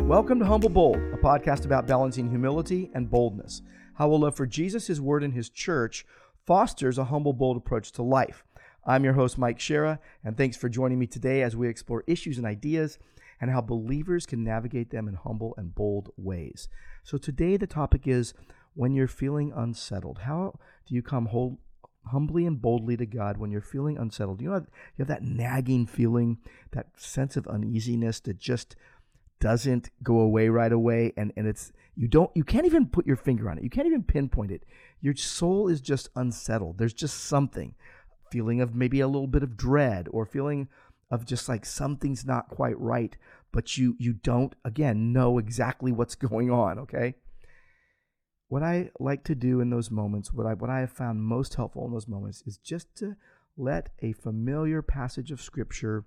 Welcome to Humble Bold, a podcast about balancing humility and boldness. How a love for Jesus, His Word, and His church fosters a humble, bold approach to life. I'm your host, Mike Shera, and thanks for joining me today as we explore issues and ideas and how believers can navigate them in humble and bold ways. So today the topic is, when you're feeling unsettled, how do you come humbly and boldly to God when you're feeling unsettled? You have that nagging feeling, that sense of uneasiness that just doesn't go away right away, and it's you can't even put your finger on it. You can't even pinpoint it. Your soul is just unsettled. There's just something, feeling of maybe a little bit of dread, or feeling of just like something's not quite right, but you don't, again, know exactly what's going on, okay? What I like to do in those moments, what I have found most helpful in those moments, is just to let a familiar passage of Scripture,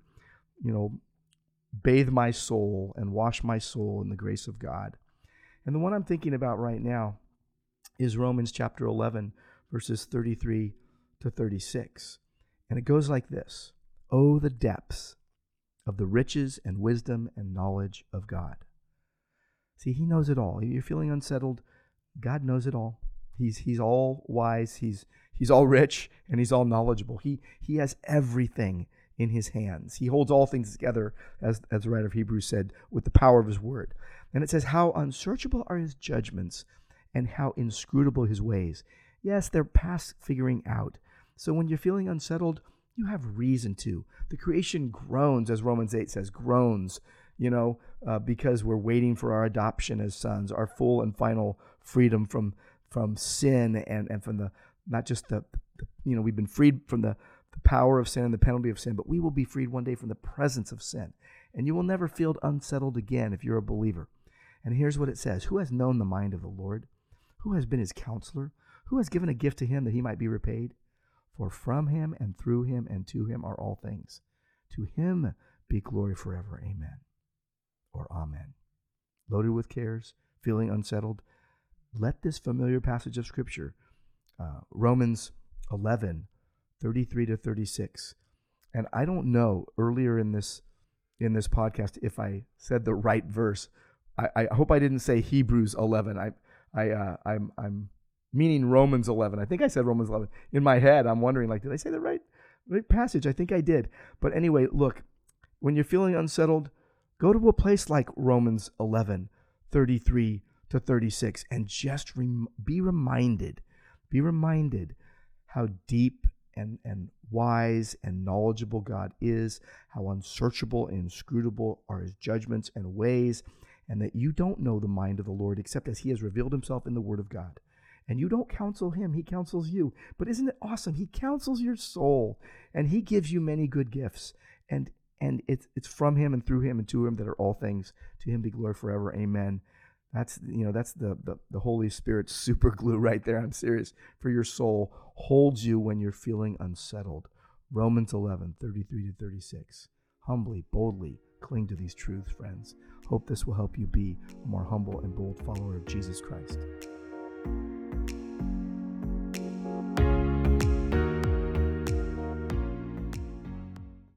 bathe my soul and wash my soul in the grace of God. And the one I'm thinking about right now is Romans chapter 11, verses 33 to 36. And it goes like this: "Oh, the depths of the riches and wisdom and knowledge of God." See, He knows it all. If you're feeling unsettled, God knows it all. He's all wise. He's all rich, and He's all knowledgeable. He has everything in His hands. He holds all things together, as the writer of Hebrews said, with the power of His word. And it says, "How unsearchable are His judgments, and how inscrutable His ways." Yes, they're past figuring out. So when you're feeling unsettled, you have reason to. The creation groans, as Romans 8 says, groans, because we're waiting for our adoption as sons, our full and final freedom from sin and from the, not just we've been freed from the power of sin and the penalty of sin, but we will be freed one day from the presence of sin. And you will never feel unsettled again if you're a believer. And here's what it says: "Who has known the mind of the Lord? Who has been His counselor? Who has given a gift to Him that He might be repaid? For from Him and through Him and to Him are all things. To Him be glory forever. Amen." Or Amen. Loaded with cares, feeling unsettled, let this familiar passage of Scripture, Romans 11, 33 to 36. And I don't know, earlier in this podcast, if I said the right verse. I hope I didn't say Hebrews 11. I'm meaning Romans 11. I think I said Romans 11. In my head, I'm wondering, did I say the right passage? I think I did. But anyway, look, when you're feeling unsettled, go to a place like Romans 11, 33 to 36, and just be reminded how deep and wise and knowledgeable God is, how unsearchable and inscrutable are His judgments and ways, and that you don't know the mind of the Lord except as He has revealed Himself in the Word of God. And you don't counsel Him, He counsels you. But isn't it awesome? He counsels your soul, and He gives you many good gifts. And it's from Him and through Him and to Him that are all things. To Him be glory forever. Amen. That's the Holy Spirit's super glue right there. I'm serious. For your soul holds you when you're feeling unsettled. Romans 11, 33 to 36. Humbly, boldly cling to these truths, friends. Hope this will help you be a more humble and bold follower of Jesus Christ.